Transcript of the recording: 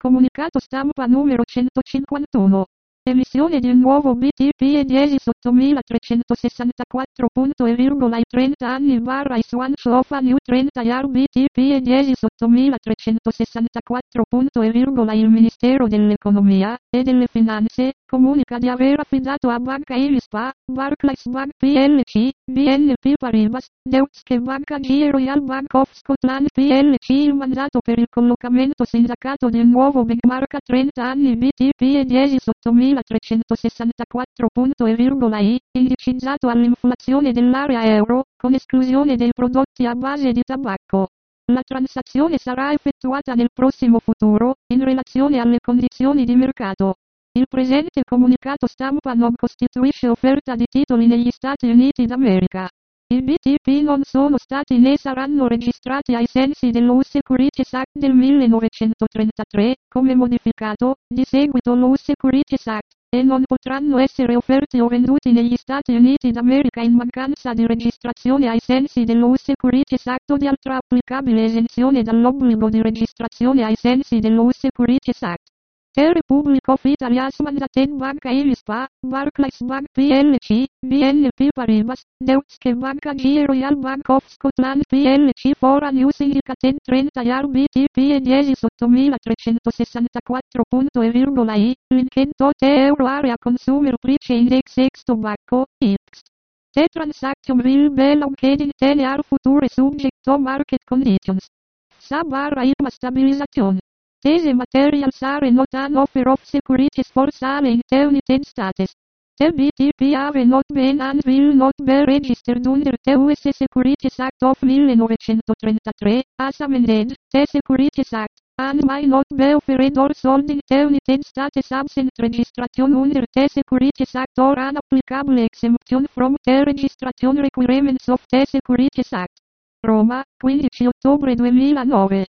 Comunicato stampa numero 151. Emissione di un nuovo BTP E10 8364.e, 30 anni barra issuance of a new 30 year BTP E10 8364.e. Il Ministero dell'Economia e delle Finanze comunica di aver affidato a Banca IMI-SPA, Barclays Bank PLC, BNP Paribas, Deutsche Bank AG e Royal Bank of Scotland PLC il mandato per il collocamento sindacato di un nuovo benchmark a 30 anni BTP E10 8364.e, indicizzato all'inflazione dell'area euro, con esclusione dei prodotti a base di tabacco. La transazione sarà effettuata nel prossimo futuro, in relazione alle condizioni di mercato. Il presente comunicato stampa non costituisce offerta di titoli negli Stati Uniti d'America. I BTP non sono stati né saranno registrati ai sensi dell'US Securities Act del 1933, come modificato, di seguito all'US Securities Act, e non potranno essere offerti o venduti negli Stati Uniti d'America in mancanza di registrazione ai sensi dell'US Securities Act o di altra applicabile esenzione dall'obbligo di registrazione ai sensi dell'US Securities Act. The Republic of Italy's mandated Banca IMI-SPA, Barclays Bank PLC, BNP Paribas, Deutsche Bank AG e Royal Bank of Scotland PLC for a new syndicated 30 year BTP E10 8364.e, linked to the Euro Area Consumer Price Index ex Tobacco, IPS. The transaction will be located in 10 year future subject to market conditions. *IPA stabilization. These materials are not an offer of securities for sale in the United States. The BTP have not been and will not be registered under the US Securities Act of 1933, as amended, the Securities Act, and may not be offered or sold in the United States absent registration under the Securities Act or an applicable exemption from the registration requirements of the Securities Act. Roma, 15 ottobre 2009.